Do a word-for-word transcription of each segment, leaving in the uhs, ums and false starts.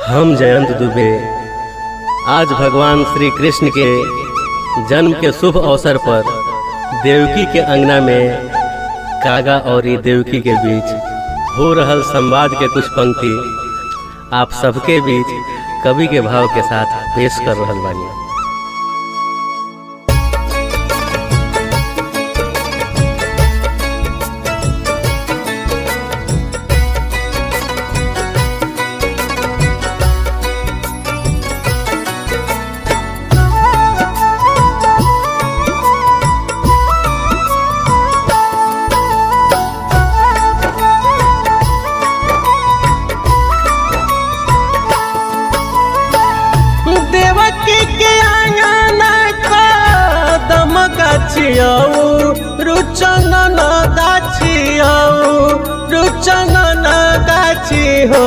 हम जयंत दुबे आज भगवान श्री कृष्ण के जन्म के शुभ अवसर पर देवकी के अंगना में कागा और देवकी के बीच हो रहल संवाद के कुछ पंक्ति आप सबके बीच कवि के भाव के साथ पेश कर रहल बानी। देवकी के आंगना कदम गाछियो रुचनन गाछियो रुचनन गाछी हो।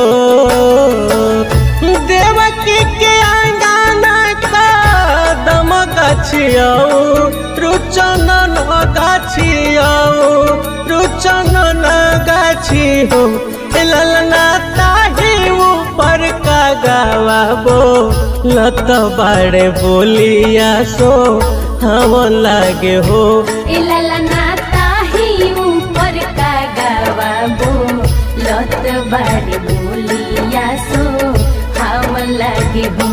देवकी के आंगना कदम गाछियो रुचनन गाछियो रुचनन गाछी हो। ललना ताही ऊपर का गावाबो लत बाड़े बोलिया सो हम लागे हो। ललना ताही ऊपर का गावाबो लत बाड़े बोलिया सो हम लागे हो।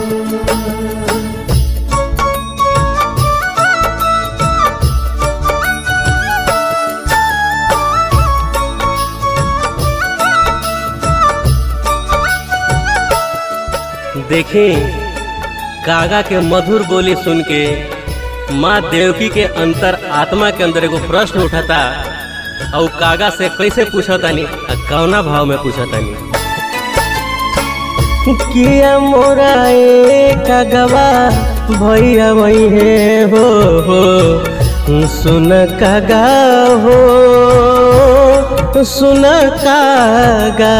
देखें कागा के मधुर बोली सुन के माँ देवकी के अंतर आत्मा के अंदर एगो प्रश्न उठाता और कागा से कैसे पूछतानी कौना भाव में पूछतानी। किया मोरा ए कागवा भैया वही है हो, हो सुन कागा हो सुन कागा।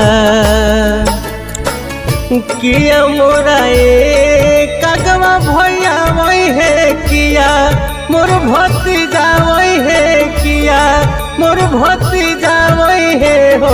किया मोरा ए कागवा भैया वही है किया मोर भतीजा वही है किया मोर भतीजा वही है हो।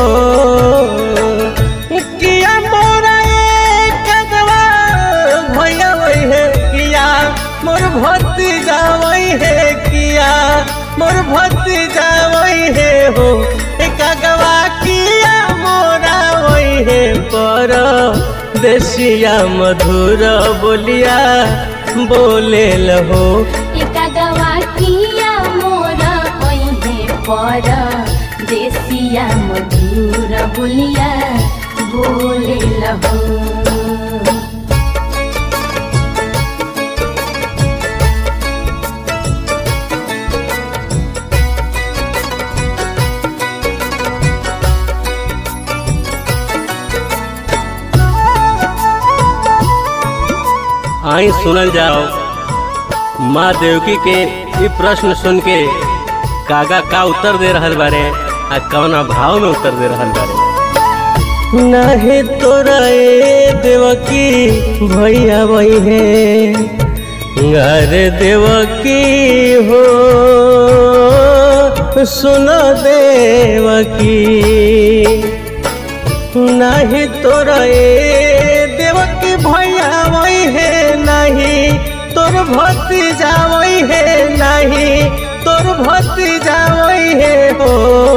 किया मोरा ए कागवा भैया वही है किया मोर भतीजा वही है किया मोर भतीजा वही है हो। ए कागवा किया मोरा वही है पर देसिया मधुर बोलिया बोले लहो। कागवा किया मोरा ओहे पर देसिया मधुर बोलिया बोले लहो। आई सुनल जाओ माँ देवकी के ये प्रश्न सुन के कागा का उत्तर दे रहल बारे आ कौना भाव में उत्तर दे रहल बारे। नाही तोरा ए देवकी भैया वही है घर देवकी हो सुन देवकी। नाही तोरा ए देवकी भैया वही है नहीं तोर भतीजा वही है नहीं तोर भतीजा वही है हो।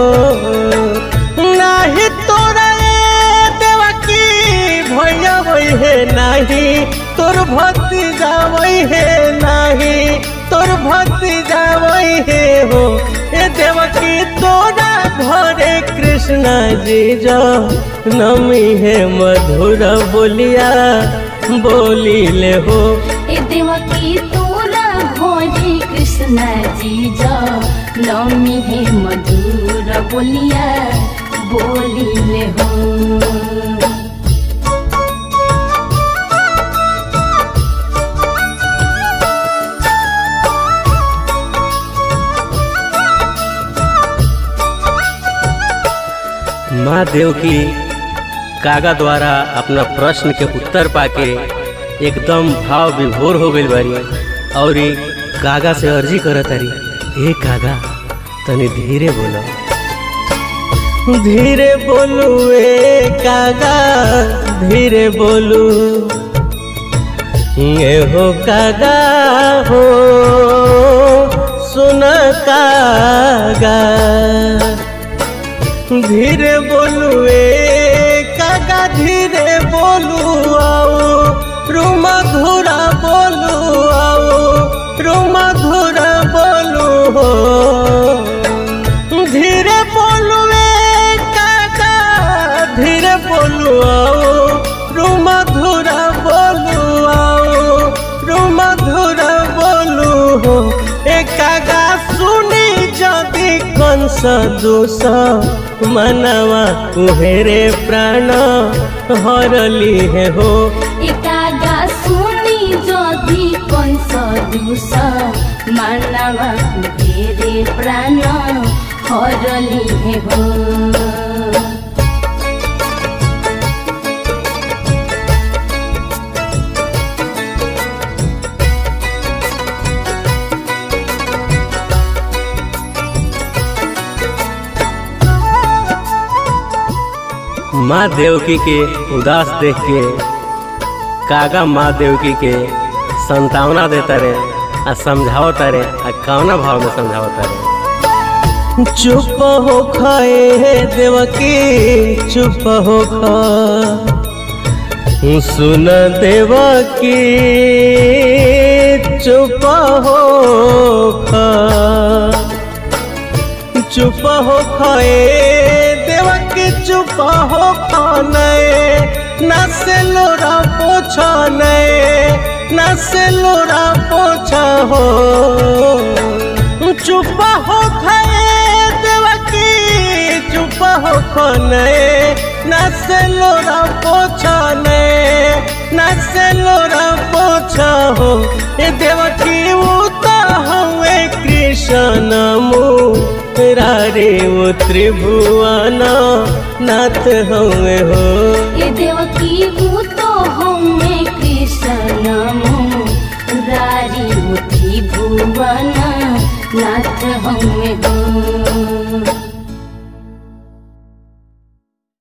नहीं तोरा ए देवकी भैया वही है नहीं तोर भतीजा वही है नहीं तोर भतीजा वही है हो। ए देवकी तोरा घरे कृष्ण जी जो नमी है मधुर बोलिया बोली ले हो। ए देवकी तोरा घरे कृष्ण जी जो नमी है मधुर बोलिया बोली ले हो। माँ देवकी कागा द्वारा अपना प्रश्न के उत्तर पाके एकदम भाव विभोर हो गई बारी और कागा से अर्जी करत तारी, हे कागा तनी धीरे बोलो। धीरे बोलू ए कागा धीरे बोलू ये हो कागा हो सुन कागा धीरे बोलू ए कागा धीरे बोलू आओ रूम धुरा बोलू आओ रूम धुरा बोलू हो धीरे बोलू ए कागा धीरे बोलू आओ रूम धुरा बोलू आओ रूम धुरा बोलू हो ए कागा सुनी जदि कंस दोष मनवा उहेरे प्राण हरली है हो एकागा सुनी जदि कंस दोष मनवा उहेरे प्राण हरली है हो माँ देवकी के उदास देख के कागा माँ देवकी के संतावना देता रहे आ समझावता रहे आ कौना भाव में समझावता रहे। चुप हो खाए देवकी चुप हो खा सुन देवकी चुप हो खा चुप हो खाए देवकी चुप हो खाने न से लोरा पोछा ने न से लोरा पोछा हो चुप हो खाए देवकी चुप हो खाने न से लोरा पोछा ने न से लोरा पोछा हो ए देवकी वो तो हमें कृष्ण मुँह रे वो त्रिभुवन नाथ हमें हो ये देवकी वो तो हमें कृष्ण मुरारी वो त्रिभुवन नाथ हमें हो।